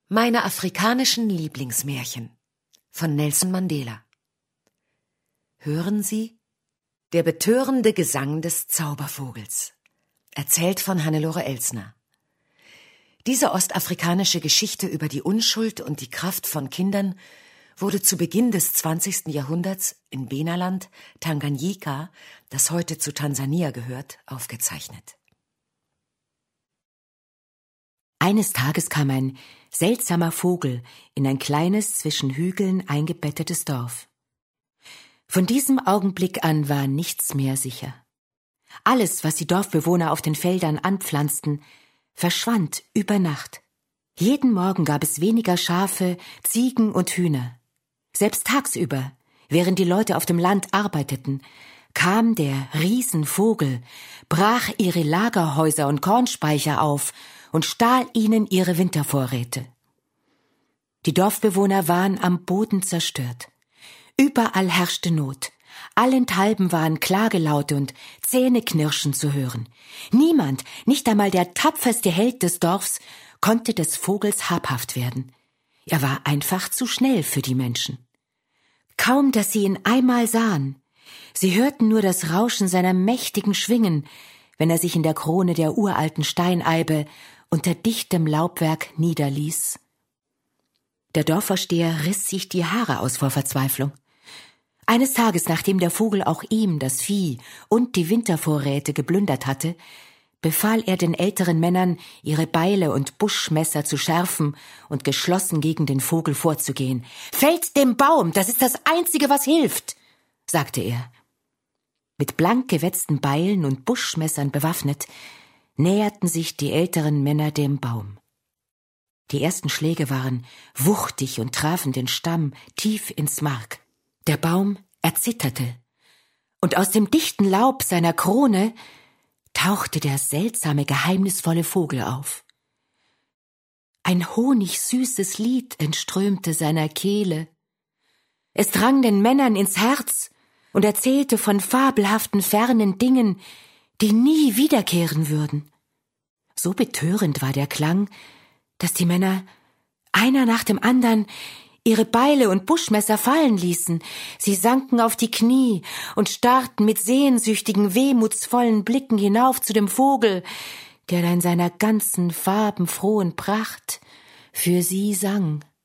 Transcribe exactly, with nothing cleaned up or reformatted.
Meine afrikanischen Lieblingsmärchen von Nelson Mandela. Hören Sie: Der betörende Gesang des Zaubervogels, erzählt von Hannelore Elsner. Diese ostafrikanische Geschichte über die Unschuld und die Kraft von Kindern wurde zu Beginn des zwanzigsten Jahrhunderts in Benaland, Tanganyika, das heute zu Tansania gehört, aufgezeichnet. Eines Tages kam ein seltsamer Vogel in ein kleines, zwischen Hügeln eingebettetes Dorf. Von diesem Augenblick an war nichts mehr sicher. Alles, was die Dorfbewohner auf den Feldern anpflanzten, verschwand über Nacht. Jeden Morgen gab es weniger Schafe, Ziegen und Hühner. Selbst tagsüber, während die Leute auf dem Land arbeiteten, kam der Riesenvogel, brach ihre Lagerhäuser und Kornspeicher auf und stahl ihnen ihre Wintervorräte. Die Dorfbewohner waren am Boden zerstört. Überall herrschte Not. Allenthalben waren Klagelaute und Zähneknirschen zu hören. Niemand, nicht einmal der tapferste Held des Dorfs, konnte des Vogels habhaft werden. Er war einfach zu schnell für die Menschen. Kaum, dass sie ihn einmal sahen. Sie hörten nur das Rauschen seiner mächtigen Schwingen, wenn er sich in der Krone der uralten Steineibe unter dichtem Laubwerk niederließ. Der Dorfvorsteher riss sich die Haare aus vor Verzweiflung. Eines Tages, nachdem der Vogel auch ihm das Vieh und die Wintervorräte geplündert hatte, befahl er den älteren Männern, ihre Beile und Buschmesser zu schärfen und geschlossen gegen den Vogel vorzugehen. »Fällt dem Baum, das ist das Einzige, was hilft«, sagte er. Mit blank gewetzten Beilen und Buschmessern bewaffnet, näherten sich die älteren Männer dem Baum. Die ersten Schläge waren wuchtig und trafen den Stamm tief ins Mark. Der Baum erzitterte, und aus dem dichten Laub seiner Krone tauchte der seltsame, geheimnisvolle Vogel auf. Ein honigsüßes Lied entströmte seiner Kehle. Es drang den Männern ins Herz und erzählte von fabelhaften, fernen Dingen, die nie wiederkehren würden. So betörend war der Klang, dass die Männer, einer nach dem andern, ihre Beile und Buschmesser fallen ließen. Sie sanken auf die Knie und starrten mit sehnsüchtigen, wehmutsvollen Blicken hinauf zu dem Vogel, der in seiner ganzen farbenfrohen Pracht für sie sang.